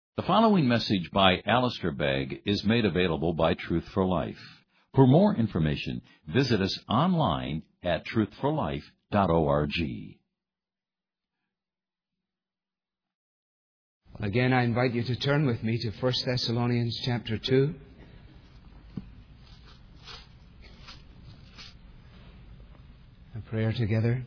The following message by Alistair Begg is made available by Truth for Life. For more information, visit us online at truthforlife.org. Again, I invite you to turn with me to 1 Thessalonians chapter 2. A prayer together.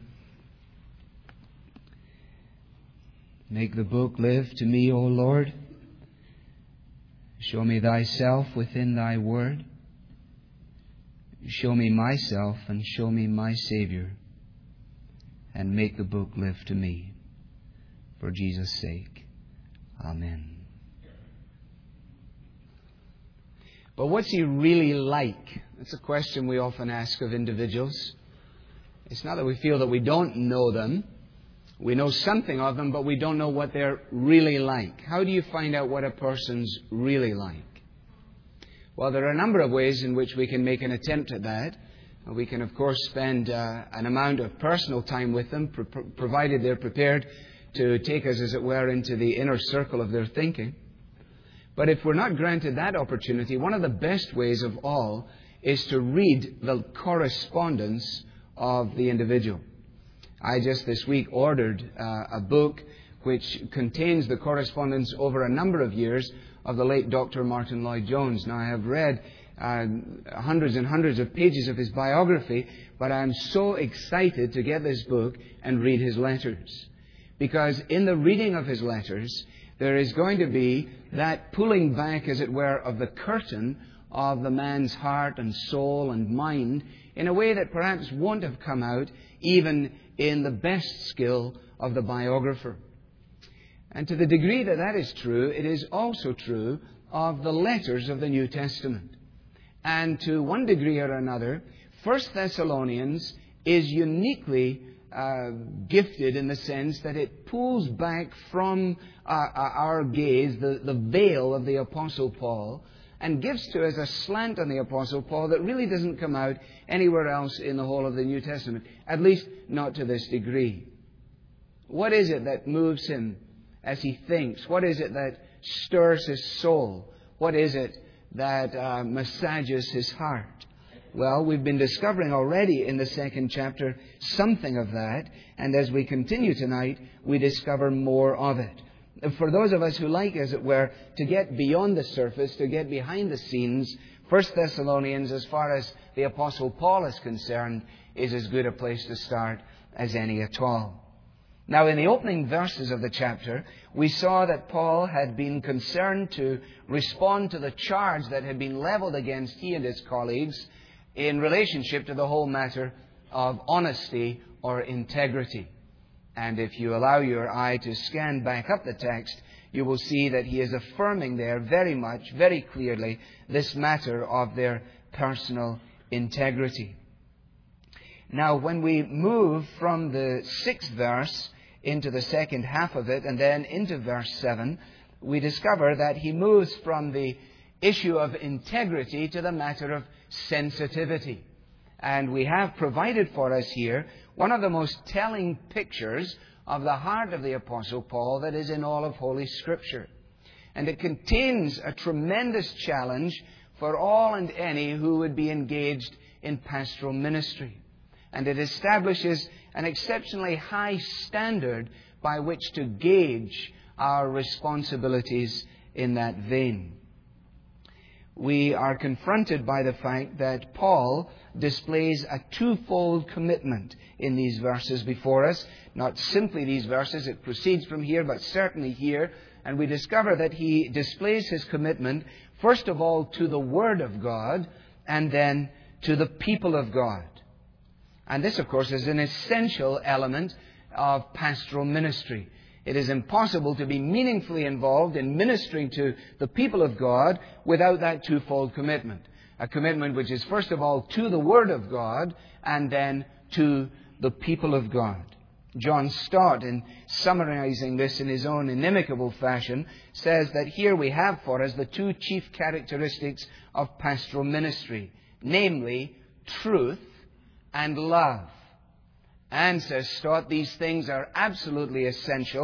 Make the book live to me, O Lord. Show me Thyself within Thy word. Show me myself and show me my Savior. And make the book live to me. For Jesus' sake. Amen. But what's He really like? That's a question we often ask of individuals. It's not that we feel that we don't know them. We know something of them, but we don't know what they're really like. How do you find out what a person's really like? Well, there are a number of ways in which we can make an attempt at that. We can, of course, spend an amount of personal time with them, provided they're prepared to take us, as it were, into the inner circle of their thinking. But if we're not granted that opportunity, one of the best ways of all is to read the correspondence of the individual. I just this week ordered a book which contains the correspondence over a number of years of the late Dr. Martin Lloyd-Jones. Now, I have read hundreds and hundreds of pages of his biography, but I am so excited to get this book and read his letters. Because in the reading of his letters, there is going to be that pulling back, as it were, of the curtain of the man's heart and soul and mind in a way that perhaps won't have come out even in the best skill of the biographer. And to the degree that that is true, it is also true of the letters of the New Testament. And to one degree or another, 1 Thessalonians is uniquely gifted in the sense that it pulls back from our gaze the veil of the Apostle Paul and gives to us a slant on the Apostle Paul that really doesn't come out anywhere else in the whole of the New Testament, at least not to this degree. What is it that moves him as he thinks? What is it that stirs his soul? What is it that massages his heart? Well, we've been discovering already in the second chapter something of that, and as we continue tonight, we discover more of it. For those of us who like, as it were, to get beyond the surface, to get behind the scenes, 1 Thessalonians, as far as the Apostle Paul is concerned, is as good a place to start as any at all. Now, in the opening verses of the chapter, we saw that Paul had been concerned to respond to the charge that had been leveled against he and his colleagues in relationship to the whole matter of honesty or integrity. And if you allow your eye to scan back up the text, you will see that he is affirming there very much, very clearly, this matter of their personal integrity. Now, when we move from the 6th verse into the second half of it and then into verse 7, we discover that he moves from the issue of integrity to the matter of sensitivity. And we have provided for us here one of the most telling pictures of the heart of the Apostle Paul that is in all of Holy Scripture. And it contains a tremendous challenge for all and any who would be engaged in pastoral ministry. And it establishes an exceptionally high standard by which to gauge our responsibilities in that vein. We are confronted by the fact that Paul displays a twofold commitment in these verses before us. Not simply these verses, it proceeds from here, but certainly here. And we discover that he displays his commitment, first of all, to the Word of God, and then to the people of God. And this, of course, is an essential element of pastoral ministry. It is impossible to be meaningfully involved in ministering to the people of God without that twofold commitment. A commitment which is first of all to the Word of God and then to the people of God. John Stott, in summarizing this in his own inimicable fashion, says that here we have for us the two chief characteristics of pastoral ministry, namely truth and love. And, says Stott, these things are absolutely essential,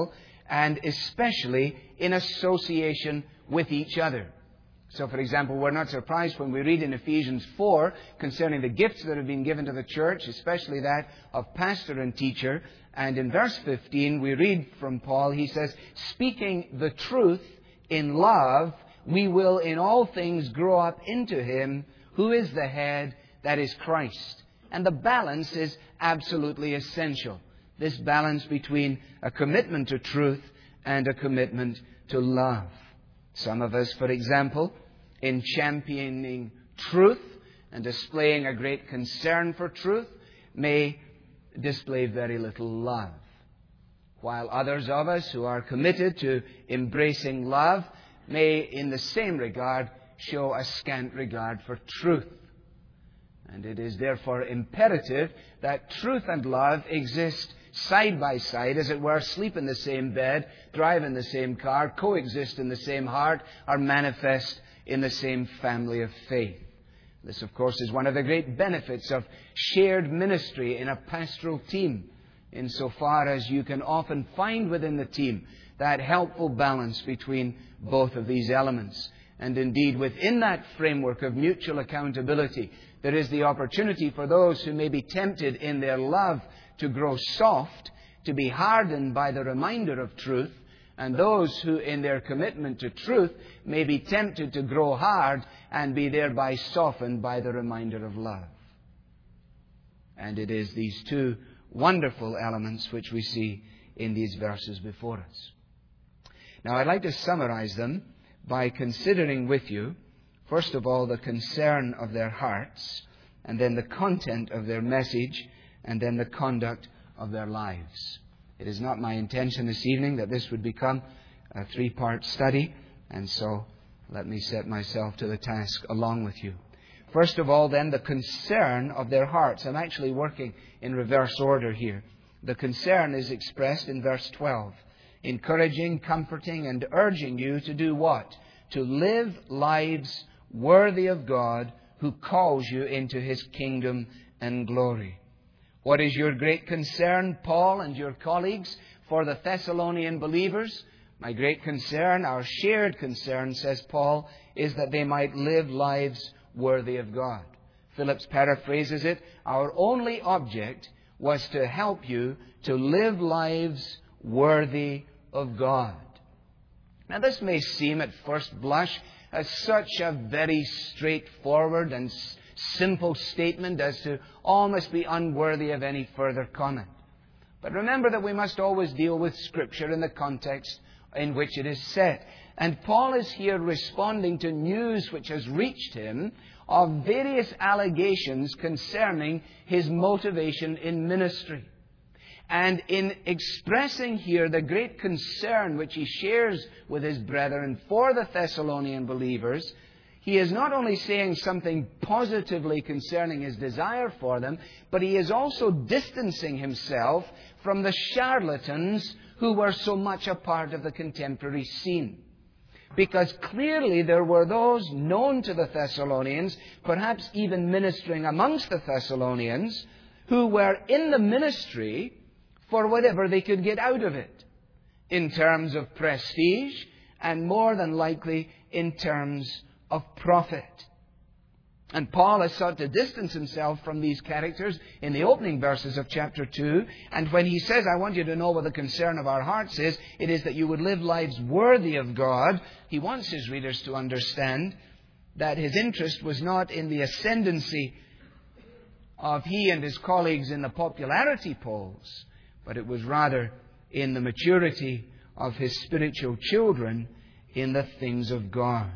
and especially in association with each other. So, for example, we're not surprised when we read in Ephesians 4 concerning the gifts that have been given to the church, especially that of pastor and teacher. And in verse 15, we read from Paul, he says, "Speaking the truth in love, we will in all things grow up into Him who is the head, that is Christ." And the balance is absolutely essential. This balance between a commitment to truth and a commitment to love. Some of us, for example, in championing truth and displaying a great concern for truth, may display very little love. While others of us who are committed to embracing love may, in the same regard, show a scant regard for truth. And it is therefore imperative that truth and love exist side by side, as it were, sleep in the same bed, drive in the same car, coexist in the same heart, are manifest in the same family of faith. This, of course, is one of the great benefits of shared ministry in a pastoral team, insofar as you can often find within the team that helpful balance between both of these elements. And indeed, within that framework of mutual accountability, there is the opportunity for those who may be tempted in their love to grow soft, to be hardened by the reminder of truth, and those who in their commitment to truth may be tempted to grow hard and be thereby softened by the reminder of love. And it is these two wonderful elements which we see in these verses before us. Now, I'd like to summarize them by considering with you, first of all, the concern of their hearts, and then the content of their message, and then the conduct of their lives. It is not my intention this evening that this would become a three-part study, and so let me set myself to the task along with you. First of all, then, the concern of their hearts. I'm actually working in reverse order here. The concern is expressed in verse 12. Encouraging, comforting, and urging you to do what? To live lives worthy of God, who calls you into His kingdom and glory. What is your great concern, Paul and your colleagues, for the Thessalonian believers? My great concern, our shared concern, says Paul, is that they might live lives worthy of God. Phillips paraphrases it, our only object was to help you to live lives worthy of God. Now, this may seem at first blush as such a very straightforward and simple statement as to almost be unworthy of any further comment. But remember that we must always deal with Scripture in the context in which it is set. And Paul is here responding to news which has reached him of various allegations concerning his motivation in ministry. And in expressing here the great concern which he shares with his brethren for the Thessalonian believers, he is not only saying something positively concerning his desire for them, but he is also distancing himself from the charlatans who were so much a part of the contemporary scene. Because clearly there were those known to the Thessalonians, perhaps even ministering amongst the Thessalonians, who were in the ministry for whatever they could get out of it, in terms of prestige, and more than likely in terms of profit. And Paul has sought to distance himself from these characters in the opening verses of chapter 2. And when he says, I want you to know what the concern of our hearts is, it is that you would live lives worthy of God. He wants his readers to understand that his interest was not in the ascendancy of he and his colleagues in the popularity polls, but it was rather in the maturity of his spiritual children in the things of God.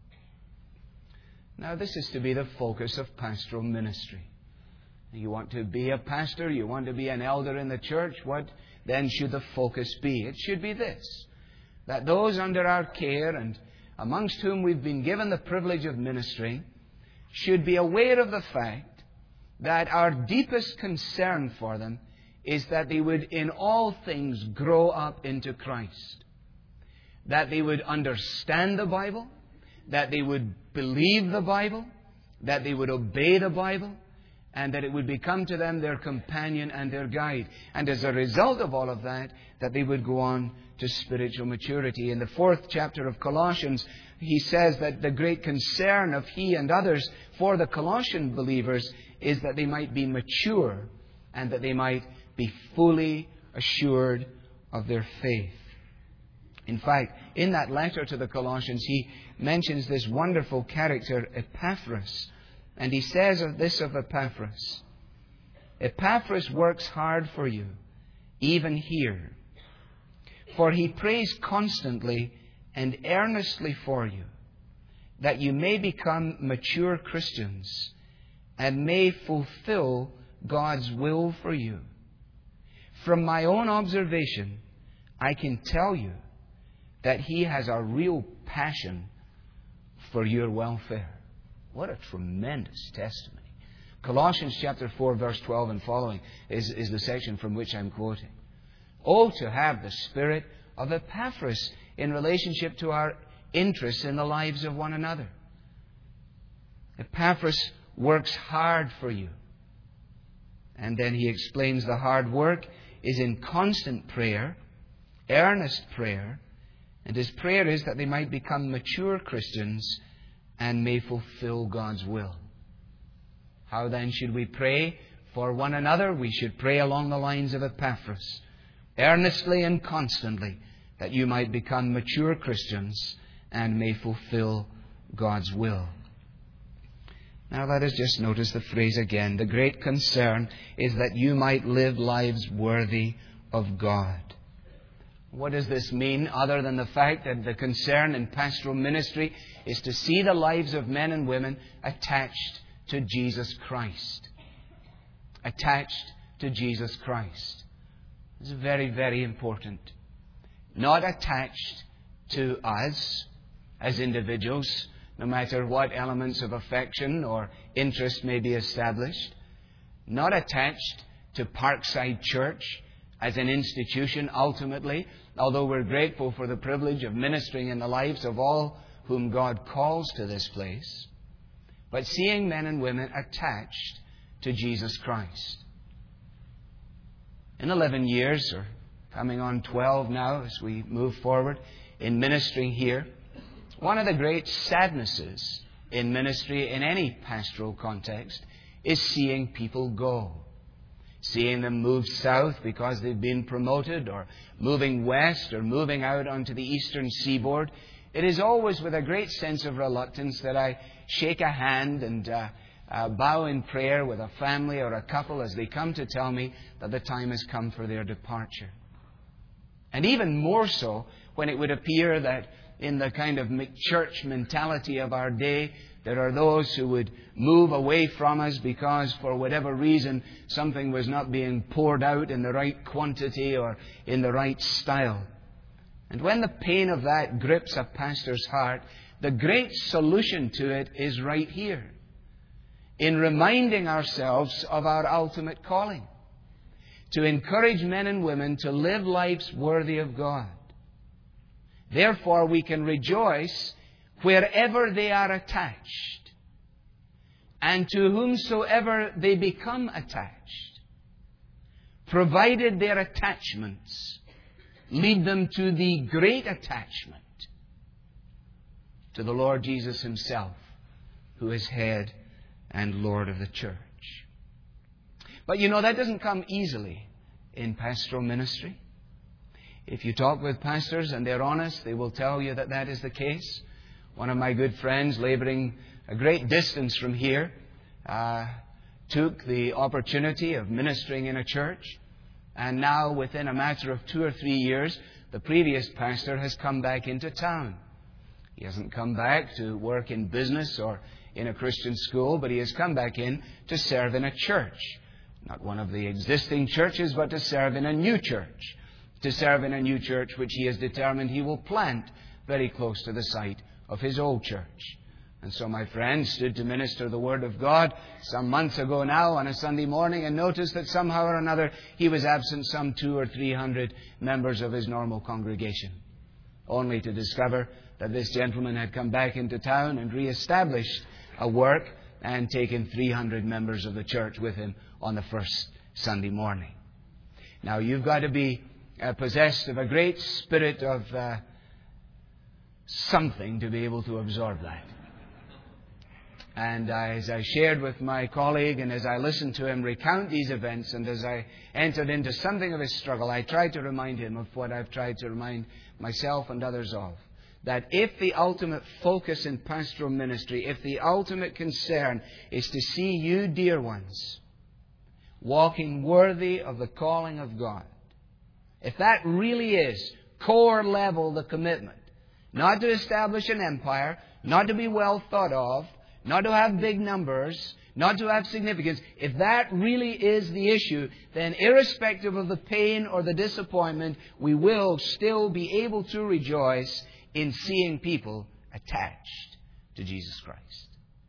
Now, this is to be the focus of pastoral ministry. You want to be a pastor, you want to be an elder in the church, what then should the focus be? It should be this, that those under our care and amongst whom we've been given the privilege of ministry should be aware of the fact that our deepest concern for them is that they would in all things grow up into Christ. That they would understand the Bible, that they would believe the Bible, that they would obey the Bible, and that it would become to them their companion and their guide. And as a result of all of that, that they would go on to spiritual maturity. In the 4th chapter of Colossians, he says that the great concern of he and others for the Colossian believers is that they might be mature and that they might be fully assured of their faith. In fact, in that letter to the Colossians, he mentions this wonderful character, Epaphras. And he says of this of Epaphras, Epaphras works hard for you, even here. For he prays constantly and earnestly for you, that you may become mature Christians and may fulfill God's will for you. From my own observation, I can tell you that he has a real passion for your welfare. What a tremendous testimony. Colossians chapter 4, verse 12 and following is the section from which I'm quoting. Oh, to have the spirit of Epaphras in relationship to our interests in the lives of one another. Epaphras works hard for you. And then he explains the hard work is in constant prayer, earnest prayer, and his prayer is that they might become mature Christians and may fulfill God's will. How then should we pray for one another? We should pray along the lines of Epaphras, earnestly and constantly, that you might become mature Christians and may fulfill God's will. Now let us just notice the phrase again. The great concern is that you might live lives worthy of God. What does this mean other than the fact that the concern in pastoral ministry is to see the lives of men and women attached to Jesus Christ? Attached to Jesus Christ. This is very, very important. Not attached to us as individuals, no matter what elements of affection or interest may be established. Not attached to Parkside Church as an institution ultimately, although we're grateful for the privilege of ministering in the lives of all whom God calls to this place, but seeing men and women attached to Jesus Christ. In 11 years, or coming on 12 now as we move forward in ministering here, one of the great sadnesses in ministry in any pastoral context is seeing people go. Seeing them move south because they've been promoted, or moving west, or moving out onto the eastern seaboard. It is always with a great sense of reluctance that I shake a hand and bow in prayer with a family or a couple as they come to tell me that the time has come for their departure. And even more so when it would appear that in the kind of church mentality of our day, there are those who would move away from us because for whatever reason something was not being poured out in the right quantity or in the right style. And when the pain of that grips a pastor's heart, the great solution to it is right here, in reminding ourselves of our ultimate calling, to encourage men and women to live lives worthy of God. Therefore, we can rejoice wherever they are attached, and to whomsoever they become attached, provided their attachments lead them to the great attachment to the Lord Jesus Himself, who is head and Lord of the church. But you know, that doesn't come easily in pastoral ministry. If you talk with pastors and they're honest, they will tell you that that is the case. One of my good friends, laboring a great distance from here, took the opportunity of ministering in a church. And now, within a matter of 2 or 3 years, the previous pastor has come back into town. He hasn't come back to work in business or in a Christian school, but he has come back in to serve in a church. Not one of the existing churches, but to serve in a new church. To serve in a new church which he has determined he will plant very close to the site of his old church. And so my friend stood to minister the Word of God some months ago now on a Sunday morning and noticed that somehow or another he was absent some 200 or 300 members of his normal congregation. Only to discover that this gentleman had come back into town and re-established a work and taken 300 members of the church with him on the first Sunday morning. Now, you've got to be possessed of a great spirit of something to be able to absorb that. And as I shared with my colleague, and as I listened to him recount these events, and as I entered into something of his struggle, I tried to remind him of what I've tried to remind myself and others of. That if the ultimate focus in pastoral ministry, if the ultimate concern is to see you, dear ones, walking worthy of the calling of God, if that really is core level the commitment, not to establish an empire, not to be well thought of, not to have big numbers, not to have significance, if that really is the issue, then irrespective of the pain or the disappointment, we will still be able to rejoice in seeing people attached to Jesus Christ.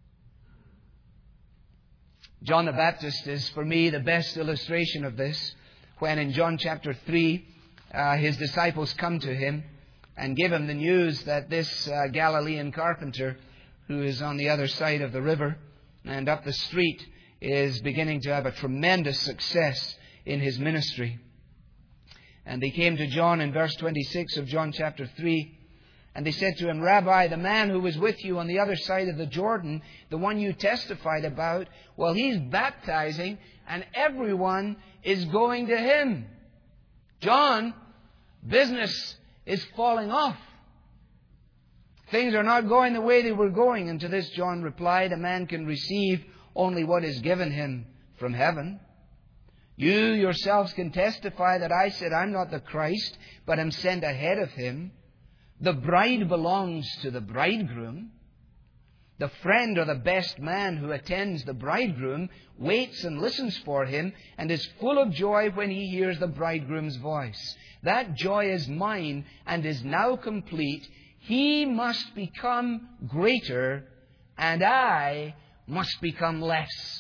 John the Baptist is, for me, the best illustration of this, when in John chapter 3, his disciples come to him and give him the news that this Galilean carpenter, who is on the other side of the river and up the street, is beginning to have a tremendous success in his ministry. And they came to John in verse 26 of John chapter 3, and they said to him, Rabbi, the man who was with you on the other side of the Jordan, the one you testified about, well, he's baptizing and everyone is going to him. John, business is falling off. Things are not going the way they were going. And to this John replied, a man can receive only what is given him from heaven. You yourselves can testify that I said I'm not the Christ, but am sent ahead of him. The bride belongs to the bridegroom. The friend or the best man who attends the bridegroom waits and listens for him and is full of joy when he hears the bridegroom's voice. That joy is mine and is now complete. He must become greater, and I must become less.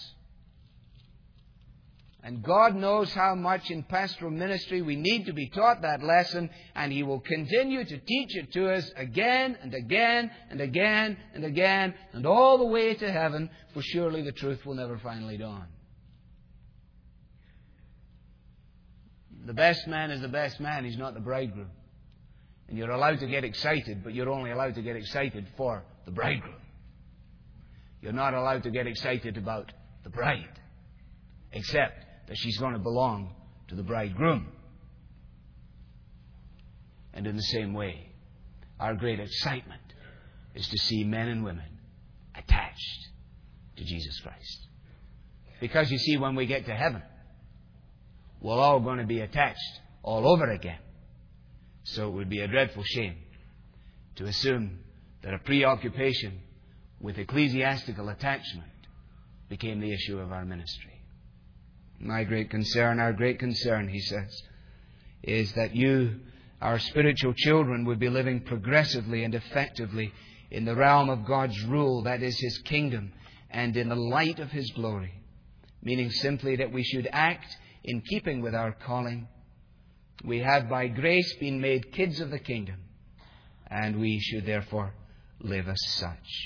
And God knows how much in pastoral ministry we need to be taught that lesson, and He will continue to teach it to us again and again and again and again, and all the way to heaven, for surely the truth will never finally dawn. The best man is the best man. He's not the bridegroom. And you're allowed to get excited, but you're only allowed to get excited for the bridegroom. You're not allowed to get excited about the bride, except that she's going to belong to the bridegroom. And in the same way, our great excitement is to see men and women attached to Jesus Christ. Because you see, when we get to heaven, we're all going to be attached all over again. So it would be a dreadful shame to assume that a preoccupation with ecclesiastical attachment became the issue of our ministry. My great concern, our great concern, he says, is that you, our spiritual children, would be living progressively and effectively in the realm of God's rule, that is His kingdom, and in the light of His glory. Meaning simply that we should act in keeping with our calling. We have by grace been made kids of the kingdom, and we should therefore live as such.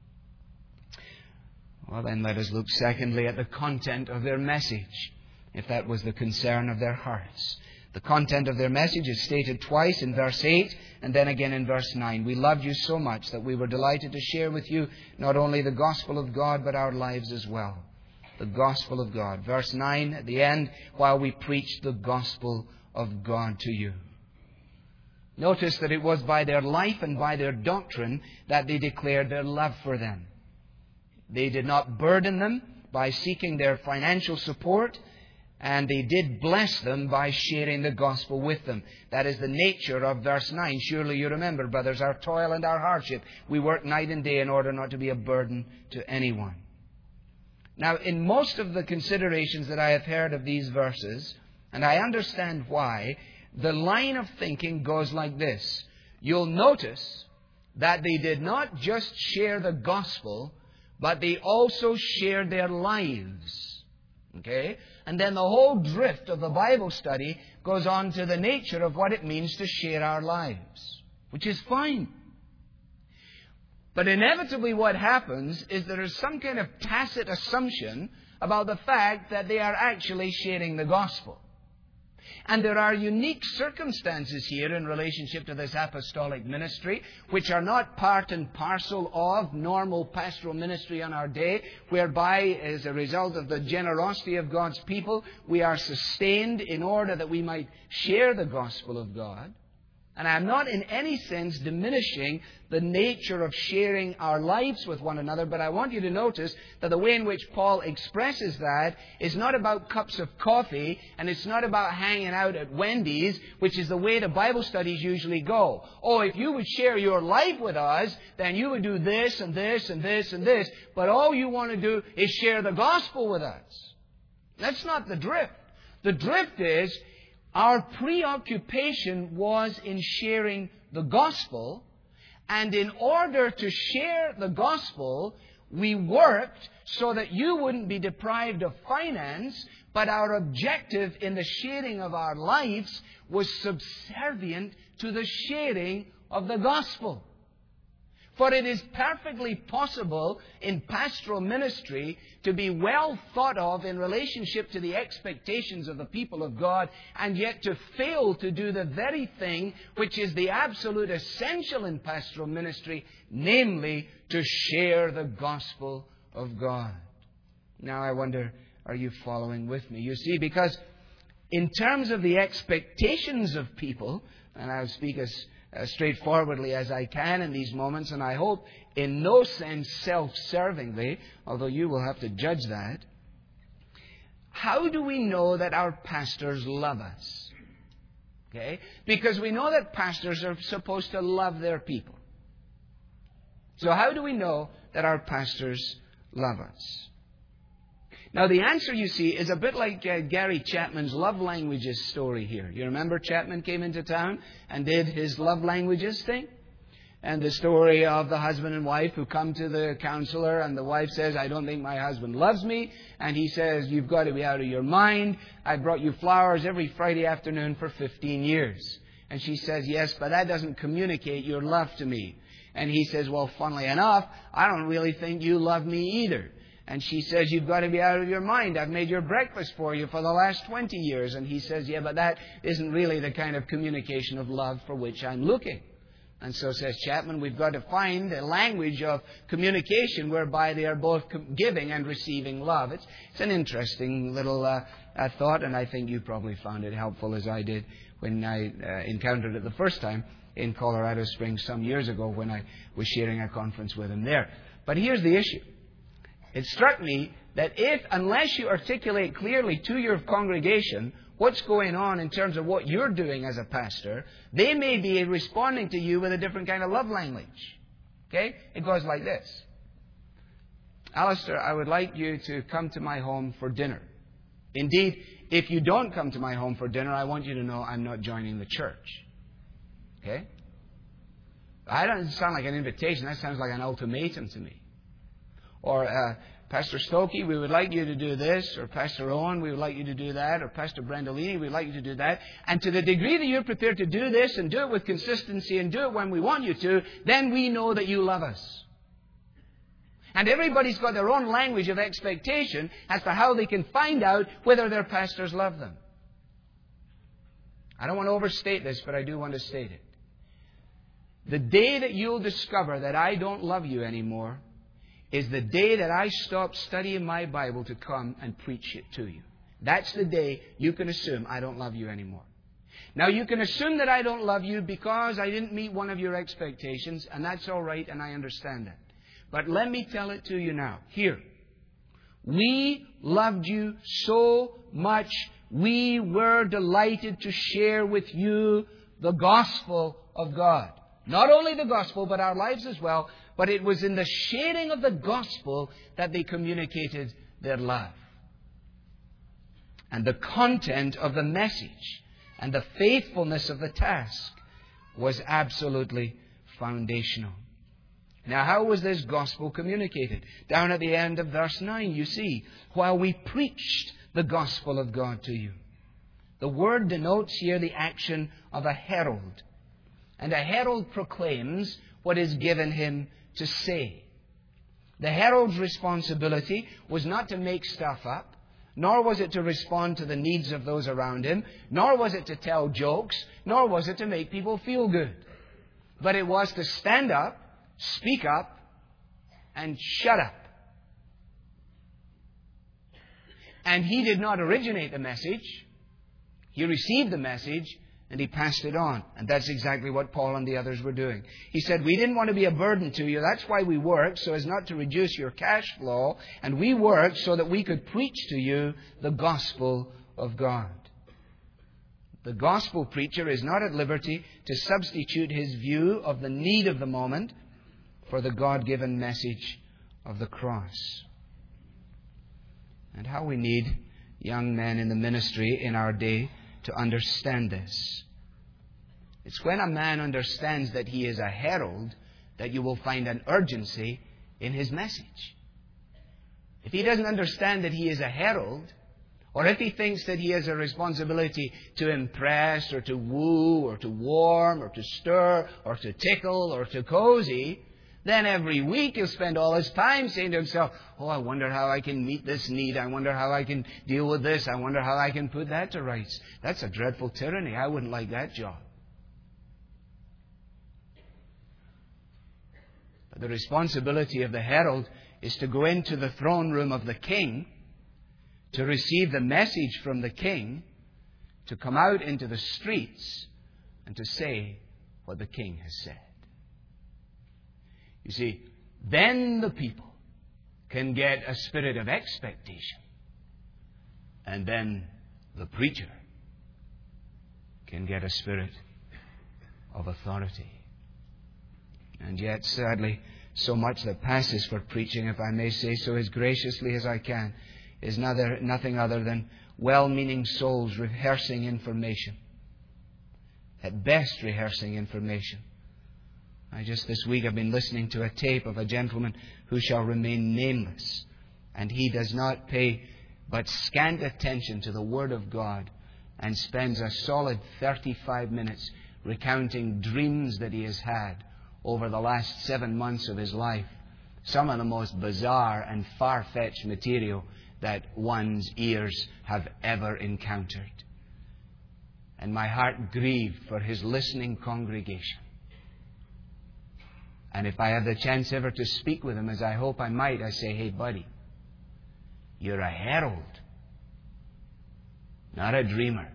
Well, then let us look secondly at the content of their message, if that was the concern of their hearts. The content of their message is stated twice in verse 8 and then again in verse 9. We loved you so much that we were delighted to share with you not only the gospel of God, but our lives as well. The gospel of God. Verse 9 at the end, while we preached the gospel of God to you. Notice that it was by their life and by their doctrine that they declared their love for them. They did not burden them by seeking their financial support, and they did bless them by sharing the gospel with them. That is the nature of verse 9. Surely you remember, brothers, our toil and our hardship. We work night and day in order not to be a burden to anyone. Now, in most of the considerations that I have heard of these verses, and I understand why, the line of thinking goes like this. You'll notice that they did not just share the gospel, but they also shared their lives. Okay? And then the whole drift of the Bible study goes on to the nature of what it means to share our lives, which is fine. But inevitably what happens is there is some kind of tacit assumption about the fact that they are actually sharing the gospel. And there are unique circumstances here in relationship to this apostolic ministry, which are not part and parcel of normal pastoral ministry in our day, whereby, as a result of the generosity of God's people, we are sustained in order that we might share the gospel of God. And I'm not in any sense diminishing the nature of sharing our lives with one another, but I want you to notice that the way in which Paul expresses that is not about cups of coffee, and it's not about hanging out at Wendy's, which is the way the Bible studies usually go. Oh, if you would share your life with us, then you would do this and this and this and this, but all you want to do is share the gospel with us. That's not the drift. The drift is, our preoccupation was in sharing the gospel, and in order to share the gospel, we worked so that you wouldn't be deprived of finance, but our objective in the sharing of our lives was subservient to the sharing of the gospel. For it is perfectly possible in pastoral ministry to be well thought of in relationship to the expectations of the people of God, and yet to fail to do the very thing which is the absolute essential in pastoral ministry, namely to share the gospel of God. Now I wonder, are you following with me? You see, because in terms of the expectations of people, and I'll speak as straightforwardly as I can in these moments, and I hope in no sense self-servingly, although you will have to judge that. How do we know that our pastors love us? Okay? Because we know that pastors are supposed to love their people. So how do we know that our pastors love us? Now, the answer, you see, is a bit like Gary Chapman's love languages story here. You remember Chapman came into town and did his love languages thing? And the story of the husband and wife who come to the counselor, and the wife says, I don't think my husband loves me. And he says, you've got to be out of your mind. I brought you flowers every Friday afternoon for 15 years. And she says, yes, but that doesn't communicate your love to me. And he says, well, funnily enough, I don't really think you love me either. And she says, you've got to be out of your mind. I've made your breakfast for you for the last 20 years. And he says, yeah, but that isn't really the kind of communication of love for which I'm looking. And so says Chapman, we've got to find a language of communication whereby they are both giving and receiving love. It's an interesting little thought, and I think you probably found it helpful as I did when I encountered it the first time in Colorado Springs some years ago when I was sharing a conference with him there. But here's the issue. It struck me that unless you articulate clearly to your congregation what's going on in terms of what you're doing as a pastor, they may be responding to you with a different kind of love language. Okay? It goes like this. Alistair, I would like you to come to my home for dinner. Indeed, if you don't come to my home for dinner, I want you to know I'm not joining the church. Okay? That doesn't sound like an invitation. That sounds like an ultimatum to me. Or, Pastor Stokey, we would like you to do this. Or Pastor Owen, we would like you to do that. Or Pastor Brandolini, we'd like you to do that. And to the degree that you're prepared to do this and do it with consistency and do it when we want you to, then we know that you love us. And everybody's got their own language of expectation as to how they can find out whether their pastors love them. I don't want to overstate this, but I do want to state it. The day that you'll discover that I don't love you anymore is the day that I stop studying my Bible to come and preach it to you. That's the day you can assume I don't love you anymore. Now, you can assume that I don't love you because I didn't meet one of your expectations, and that's all right, and I understand that. But let me tell it to you now. Here. We loved you so much, we were delighted to share with you the gospel of God. Not only the gospel, but our lives as well. But it was in the sharing of the gospel that they communicated their love. And the content of the message and the faithfulness of the task was absolutely foundational. Now, how was this gospel communicated? Down at the end of verse 9, you see, while we preached the gospel of God to you. The word denotes here the action of a herald. And a herald proclaims what is given him to say. The herald's responsibility was not to make stuff up, nor was it to respond to the needs of those around him, nor was it to tell jokes, nor was it to make people feel good. But it was to stand up, speak up, and shut up. And he did not originate the message. He received the message and he passed it on. And that's exactly what Paul and the others were doing. He said, we didn't want to be a burden to you. That's why we work, so as not to reduce your cash flow. And we worked so that we could preach to you the gospel of God. The gospel preacher is not at liberty to substitute his view of the need of the moment for the God-given message of the cross. And how we need young men in the ministry in our day to understand this. It's when a man understands that he is a herald that you will find an urgency in his message. If he doesn't understand that he is a herald, or if he thinks that he has a responsibility to impress or to woo or to warm or to stir or to tickle or to cozy, then every week he'll spend all his time saying to himself, oh, I wonder how I can meet this need. I wonder how I can deal with this. I wonder how I can put that to rights. That's a dreadful tyranny. I wouldn't like that job. But the responsibility of the herald is to go into the throne room of the king, to receive the message from the king, to come out into the streets and to say what the king has said. You see, then the people can get a spirit of expectation. And then the preacher can get a spirit of authority. And yet, sadly, so much that passes for preaching, if I may say so as graciously as I can, is nothing other than well-meaning souls rehearsing information. At best, rehearsing information. Just this week I've been listening to a tape of a gentleman who shall remain nameless. And he does not pay but scant attention to the Word of God and spends a solid 35 minutes recounting dreams that he has had over the last 7 months of his life. Some of the most bizarre and far-fetched material that one's ears have ever encountered. And my heart grieved for his listening congregation. And if I have the chance ever to speak with him, as I hope I might, I say, hey, buddy, you're a herald, not a dreamer.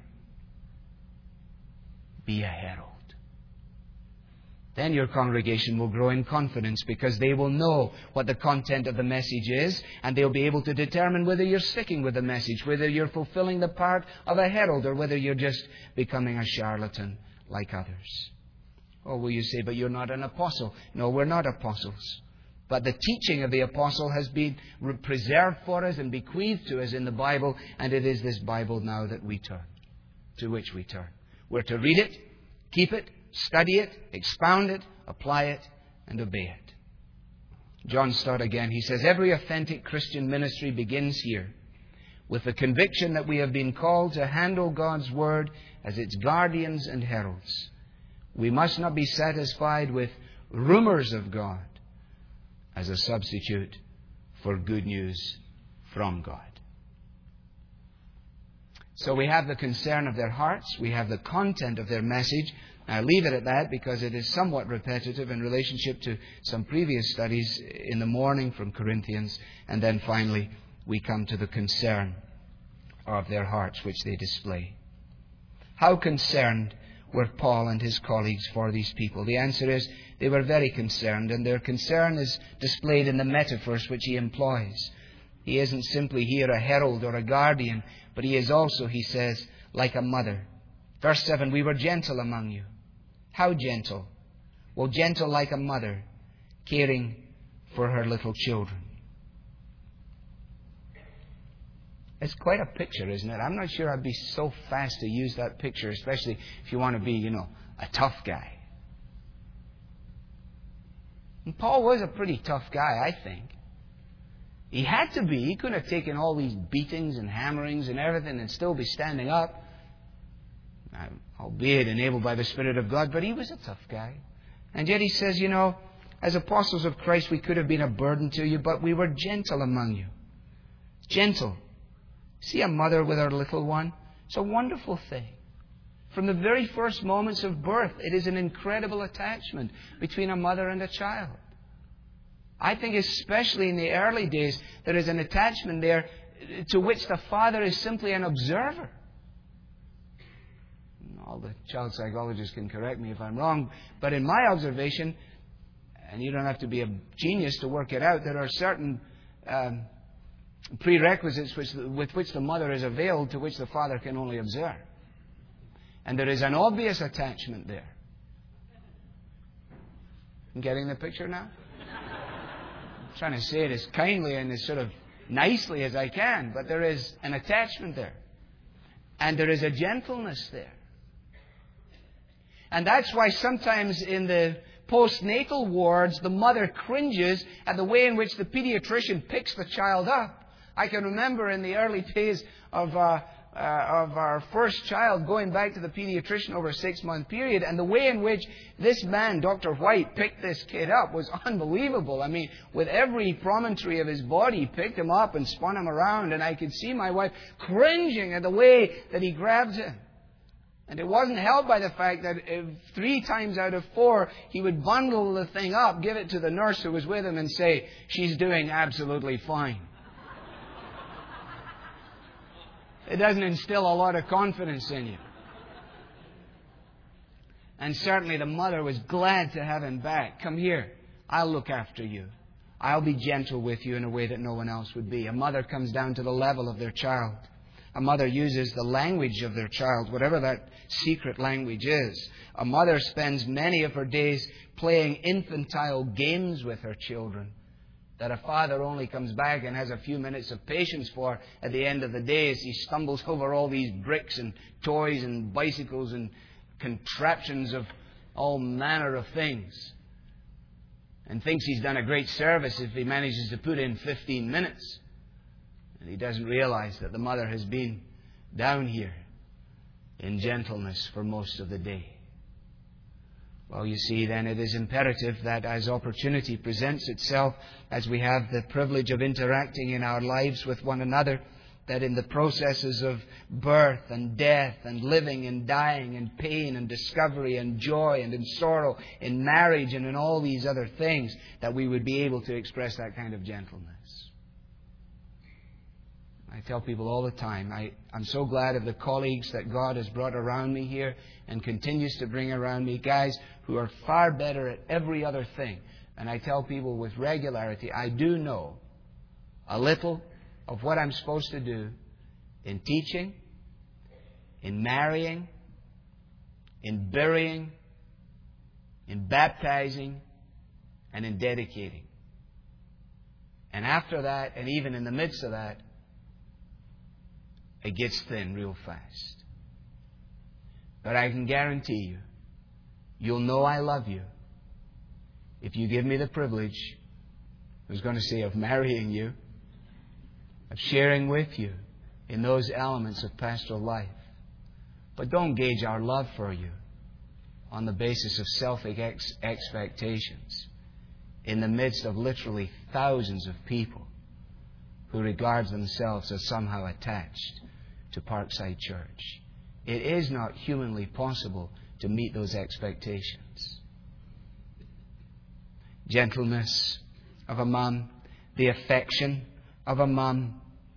Be a herald. Then your congregation will grow in confidence because they will know what the content of the message is, and they'll be able to determine whether you're sticking with the message, whether you're fulfilling the part of a herald, or whether you're just becoming a charlatan like others. Oh, will you say, but you're not an apostle? No, we're not apostles. But the teaching of the apostle has been preserved for us and bequeathed to us in the Bible, and it is this Bible now that we turn, to which we turn. We're to read it, keep it, study it, expound it, apply it, and obey it. John Stott again, he says, every authentic Christian ministry begins here with the conviction that we have been called to handle God's Word as its guardians and heralds. We must not be satisfied with rumors of God as a substitute for good news from God. So we have the concern of their hearts. We have the content of their message. I'll leave it at that because it is somewhat repetitive in relationship to some previous studies in the morning from Corinthians. And then finally, we come to the concern of their hearts which they display. How concerned were Paul and his colleagues for these people? The answer is they were very concerned, and their concern is displayed in the metaphors which he employs. He isn't simply here a herald or a guardian, but he is also, he says, like a mother. Verse 7, we were gentle among you. How gentle? Well, gentle like a mother, caring for her little children. It's quite a picture, isn't it? I'm not sure I'd be so fast to use that picture, especially if you want to be, a tough guy. And Paul was a pretty tough guy, I think. He had to be. He couldn't have taken all these beatings and hammerings and everything and still be standing up, albeit enabled by the Spirit of God, but he was a tough guy. And yet he says, As apostles of Christ, we could have been a burden to you, but we were gentle among you. Gentle. See a mother with her little one? It's a wonderful thing. From the very first moments of birth, it is an incredible attachment between a mother and a child. I think especially in the early days, there is an attachment there to which the father is simply an observer. All the child psychologists can correct me if I'm wrong, but in my observation, and you don't have to be a genius to work it out, there are certain prerequisites with which the mother is availed to which the father can only observe. And there is an obvious attachment there. You getting the picture now? I'm trying to say it as kindly and as sort of nicely as I can, but there is an attachment there. And there is a gentleness there. And that's why sometimes in the postnatal wards, the mother cringes at the way in which the pediatrician picks the child up. I can remember in the early days of our first child going back to the pediatrician over a 6-month period, and the way in which this man, Dr. White, picked this kid up was unbelievable. I mean, with every promontory of his body, he picked him up and spun him around, and I could see my wife cringing at the way that he grabbed him. And it wasn't helped by the fact that 3 times out of 4, he would bundle the thing up, give it to the nurse who was with him, and say, "She's doing absolutely fine." It doesn't instill a lot of confidence in you. And certainly the mother was glad to have him back. "Come here. I'll look after you. I'll be gentle with you in a way that no one else would be." A mother comes down to the level of their child. A mother uses the language of their child, whatever that secret language is. A mother spends many of her days playing infantile games with her children that a father only comes back and has a few minutes of patience for at the end of the day as he stumbles over all these bricks and toys and bicycles and contraptions of all manner of things, and thinks he's done a great service if he manages to put in 15 minutes. And he doesn't realize that the mother has been down here in gentleness for most of the day. Well, you see, then it is imperative that as opportunity presents itself, as we have the privilege of interacting in our lives with one another, that in the processes of birth and death and living and dying and pain and discovery and joy and in sorrow, in marriage and in all these other things, that we would be able to express that kind of gentleness. I tell people all the time, I'm so glad of the colleagues that God has brought around me here and continues to bring around me, guys who are far better at every other thing. And I tell people with regularity, I do know a little of what I'm supposed to do in teaching, in marrying, in burying, in baptizing, and in dedicating. And after that, and even in the midst of that, it gets thin real fast. But I can guarantee you, you'll know I love you if you give me the privilege, I was going to say, of marrying you, of sharing with you in those elements of pastoral life. But don't gauge our love for you on the basis of self-expectations in the midst of literally thousands of people who regard themselves as somehow attached to Parkside Church. It is not humanly possible to meet those expectations. Gentleness of a mum, the affection of a mum.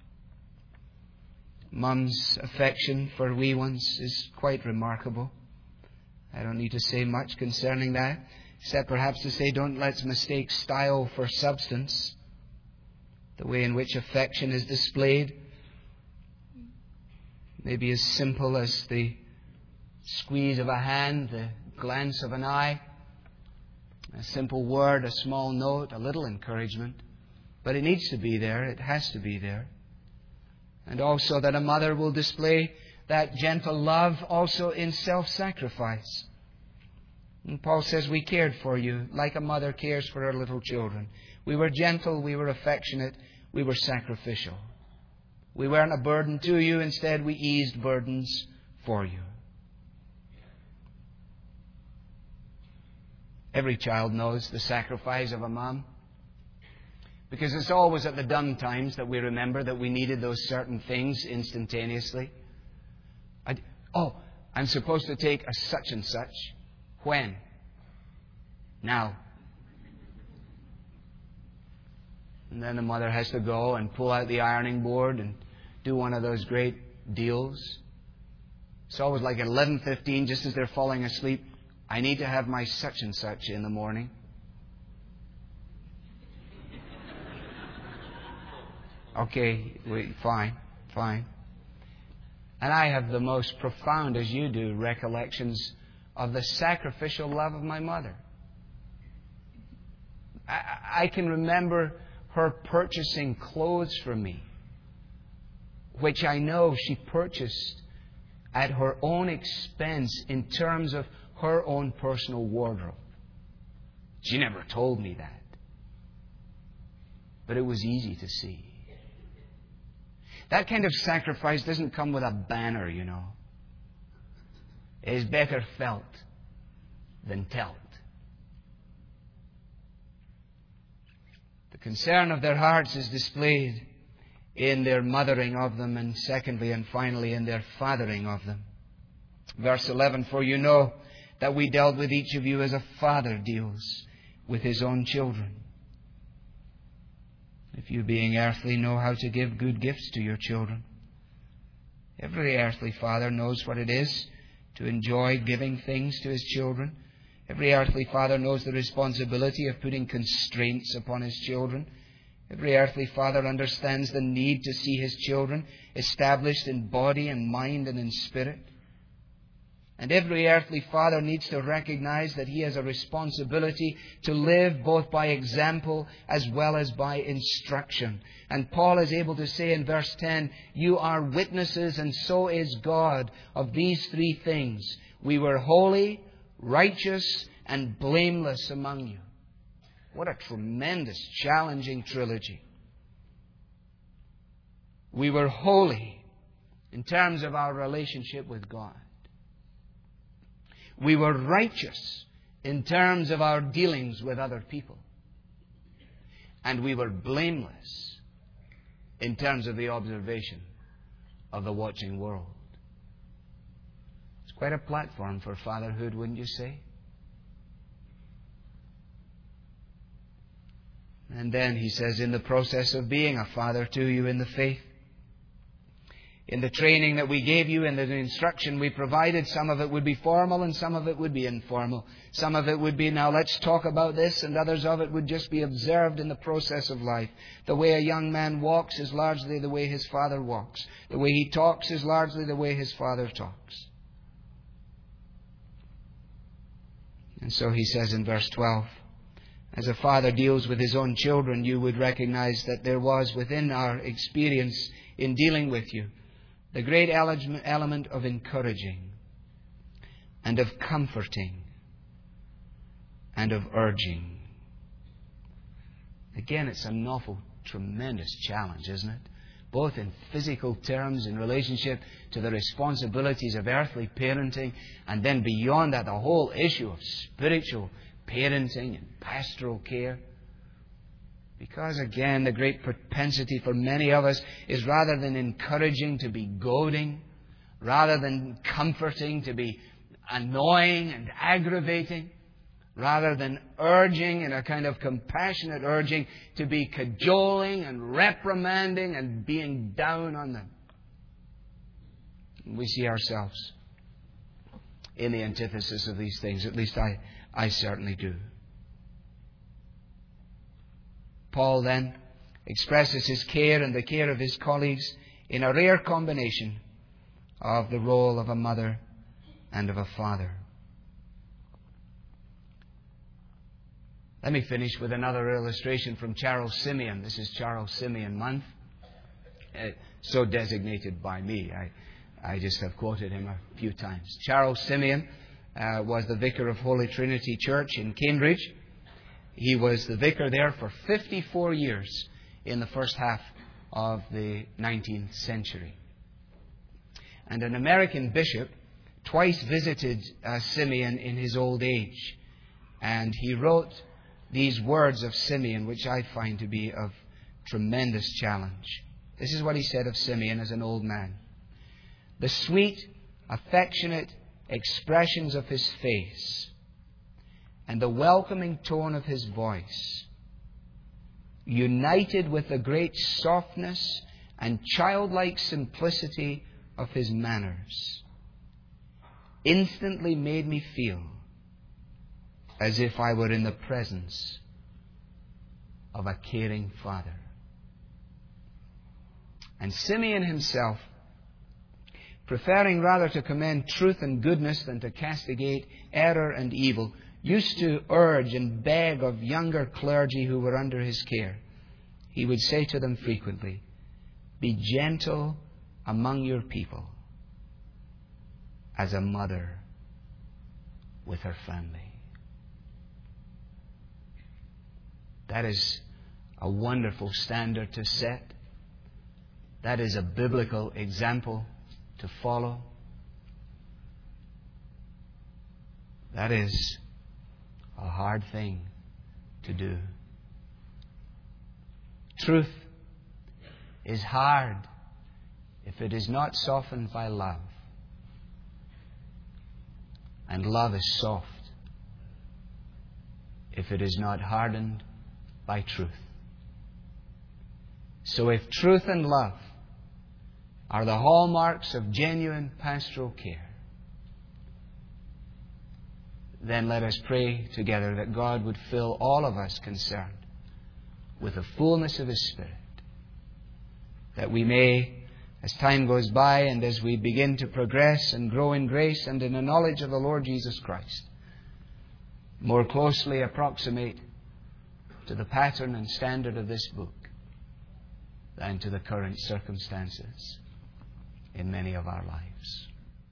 Mum's affection for wee ones is quite remarkable. I don't need to say much concerning that, except perhaps to say don't let's mistake style for substance. The way in which affection is displayed may be as simple as the squeeze of a hand, the glance of an eye, a simple word, a small note, a little encouragement. But it needs to be there. It has to be there. And also that a mother will display that gentle love also in self-sacrifice. And Paul says we cared for you like a mother cares for her little children. We were gentle, we were affectionate, we were sacrificial. We weren't a burden to you. Instead, we eased burdens for you. Every child knows the sacrifice of a mom. Because it's always at the dumb times that we remember that we needed those certain things instantaneously. I'm supposed to take a such and such. When? Now. And then the mother has to go and pull out the ironing board and do one of those great deals. It's always like at 11:15, just as they're falling asleep. I need to have my such and such in the morning. Okay, fine. And I have the most profound, as you do, recollections of the sacrificial love of my mother. I can remember her purchasing clothes for me, which I know she purchased at her own expense in terms of her own personal wardrobe. She never told me that. But it was easy to see. That kind of sacrifice doesn't come with a banner, you know. It is better felt than told. The concern of their hearts is displayed in their mothering of them, and secondly and finally in their fathering of them. Verse 11, for you know that we dealt with each of you as a father deals with his own children. If you, being earthly, know how to give good gifts to your children. Every earthly father knows what it is to enjoy giving things to his children. Every earthly father knows the responsibility of putting constraints upon his children. Every earthly father understands the need to see his children established in body and mind and in spirit. And every earthly father needs to recognize that he has a responsibility to live both by example as well as by instruction. And Paul is able to say in verse 10, you are witnesses, and so is God, of these three things. We were holy, righteous, and blameless among you. What a tremendous, challenging trilogy. We were holy in terms of our relationship with God. We were righteous in terms of our dealings with other people. And we were blameless in terms of the observation of the watching world. It's quite a platform for fatherhood, wouldn't you say? And then he says, in the process of being a father to you in the faith, in the training that we gave you and the instruction we provided, some of it would be formal and some of it would be informal. Some of it would be, now let's talk about this, and others of it would just be observed in the process of life. The way a young man walks is largely the way his father walks. The way he talks is largely the way his father talks. And so he says in verse 12, as a father deals with his own children, you would recognize that there was within our experience in dealing with you the great element of encouraging and of comforting and of urging. Again, it's an awful, tremendous challenge, isn't it? Both in physical terms in relationship to the responsibilities of earthly parenting, and then beyond that, the whole issue of spiritual parenting and pastoral care. Because again, the great propensity for many of us is rather than encouraging to be goading, rather than comforting to be annoying and aggravating, rather than urging in a kind of compassionate urging to be cajoling and reprimanding and being down on them. We see ourselves in the antithesis of these things. At least I certainly do. Paul then expresses his care and the care of his colleagues in a rare combination of the role of a mother and of a father. Let me finish with another illustration from Charles Simeon. This is Charles Simeon Month, so designated by me. I just have quoted him a few times. Charles Simeon was the vicar of Holy Trinity Church in Cambridge. He was the vicar there for 54 years in the first half of the 19th century. And an American bishop twice visited Simeon in his old age. And he wrote these words of Simeon, which I find to be of tremendous challenge. This is what he said of Simeon as an old man. The sweet, affectionate expressions of his face and the welcoming tone of his voice, united with the great softness and childlike simplicity of his manners, instantly made me feel as if I were in the presence of a caring Father. And Simeon himself, preferring rather to commend truth and goodness than to castigate error and evil, used to urge and beg of younger clergy who were under his care. He would say to them frequently, "Be gentle among your people as a mother with her family." That is a wonderful standard to set. That is a biblical example to follow. That is a hard thing to do. Truth is hard if it is not softened by love. And love is soft if it is not hardened by truth. So if truth and love are the hallmarks of genuine pastoral care, then let us pray together that God would fill all of us concerned with the fullness of His Spirit, that we may, as time goes by and as we begin to progress and grow in grace and in the knowledge of the Lord Jesus Christ, more closely approximate to the pattern and standard of this book than to the current circumstances in many of our lives.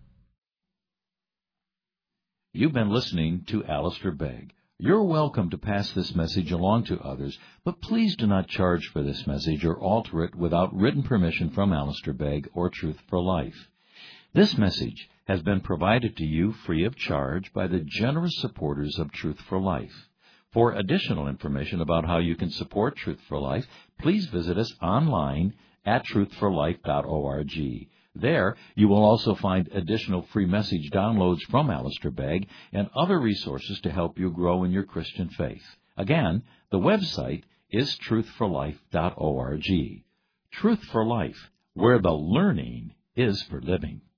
You've been listening to Alistair Begg. You're welcome to pass this message along to others, but please do not charge for this message or alter it without written permission from Alistair Begg or Truth for Life. This message has been provided to you free of charge by the generous supporters of Truth for Life. For additional information about how you can support Truth for Life, please visit us online at truthforlife.org. There, you will also find additional free message downloads from Alistair Begg and other resources to help you grow in your Christian faith. Again, the website is truthforlife.org. Truth for Life, where the learning is for living.